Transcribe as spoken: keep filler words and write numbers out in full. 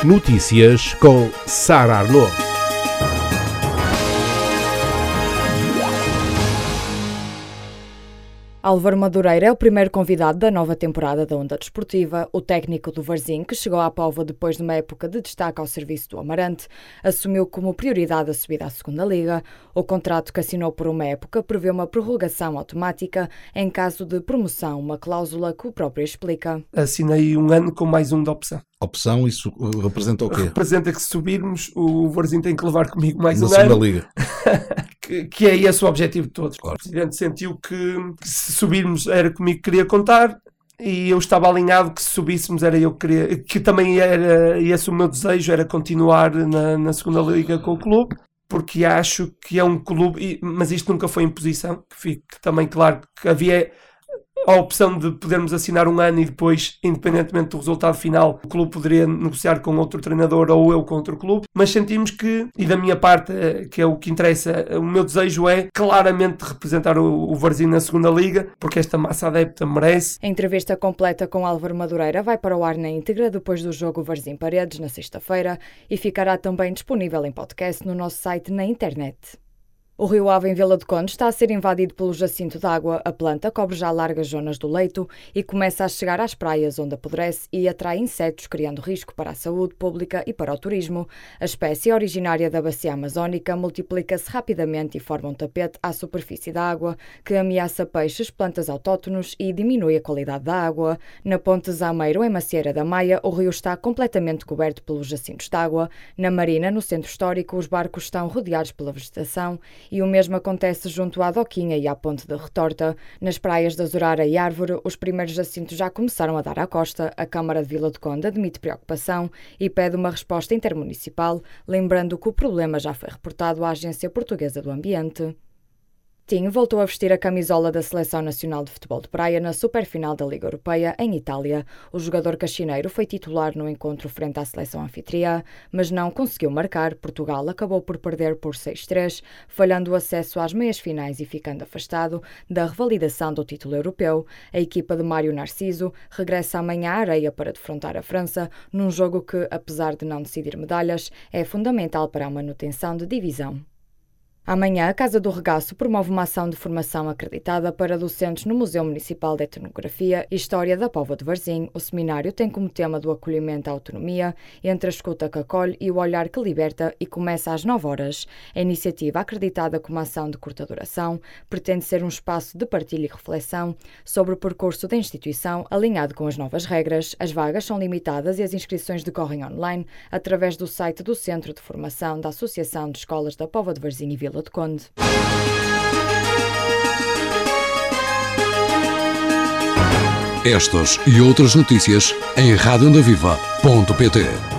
Notícias com Sara Arnaud. Álvaro Madureira é o primeiro convidado da nova temporada da Onda Desportiva. O técnico do Varzim, que chegou à Póvoa depois de uma época de destaque ao serviço do Amarante, assumiu como prioridade a subida à segunda Liga. O contrato que assinou por uma época prevê uma prorrogação automática em caso de promoção, uma cláusula que o próprio explica. Assinei um ano com mais um de opção. Opção, isso representa o quê? Representa que se subirmos, o Varzim tem que levar comigo mais Na um segunda ano. Liga. que, que é esse o objetivo de todos. Claro. O Presidente sentiu que, que se subirmos era comigo que queria contar e eu estava alinhado que se subíssemos era eu que queria, que também era esse o meu desejo, era continuar na, na segunda Liga com o clube, porque acho que é um clube, mas isto nunca foi imposição, que fique também claro que havia a opção de podermos assinar um ano e depois, independentemente do resultado final, o clube poderia negociar com outro treinador ou eu com outro clube, mas sentimos que, e da minha parte, que é o que interessa, o meu desejo é claramente representar o, o Varzim na segunda Liga, porque esta massa adepta merece. A entrevista completa com Álvaro Madureira vai para o ar na íntegra depois do jogo Varzim Paredes, na sexta-feira, e ficará também disponível em podcast no nosso site na internet. O Rio Ave, em Vila de Conde, está a ser invadido pelo jacinto de água. A planta cobre já largas zonas do leito e começa a chegar às praias, onde apodrece e atrai insetos, criando risco para a saúde pública e para o turismo. A espécie, originária da bacia amazónica, multiplica-se rapidamente e forma um tapete à superfície da água, que ameaça peixes, plantas autóctonos e diminui a qualidade da água. Na Ponte Zameiro, em Macieira da Maia, o rio está completamente coberto pelos jacintos de água. Na Marina, no centro histórico, os barcos estão rodeados pela vegetação. E o mesmo acontece junto à Doquinha e à Ponte da Retorta. Nas praias da Zorara e Árvore, os primeiros jacintos já começaram a dar à costa. A Câmara de Vila de Conde admite preocupação e pede uma resposta intermunicipal, lembrando que o problema já foi reportado à Agência Portuguesa do Ambiente. Tim voltou a vestir a camisola da Seleção Nacional de Futebol de Praia na superfinal da Liga Europeia, em Itália. O jogador caxineiro foi titular no encontro frente à seleção anfitriã, mas não conseguiu marcar. Portugal acabou por perder por seis a três, falhando o acesso às meias-finais e ficando afastado da revalidação do título europeu. A equipa de Mário Narciso regressa amanhã à areia para defrontar a França, num jogo que, apesar de não decidir medalhas, é fundamental para a manutenção de divisão. Amanhã, a Casa do Regaço promove uma ação de formação acreditada para docentes no Museu Municipal de Etnografia e História da Póvoa de Varzim. O seminário tem como tema do acolhimento à autonomia, entre a escuta que acolhe e o olhar que liberta, e começa às nove horas. A iniciativa, acreditada como ação de curta duração, pretende ser um espaço de partilha e reflexão sobre o percurso da instituição, alinhado com as novas regras. As vagas são limitadas e as inscrições decorrem online através do site do Centro de Formação da Associação de Escolas da Póvoa de Varzim e Vila de Conde. Estas e outras notícias em rádio onda viva ponto pt.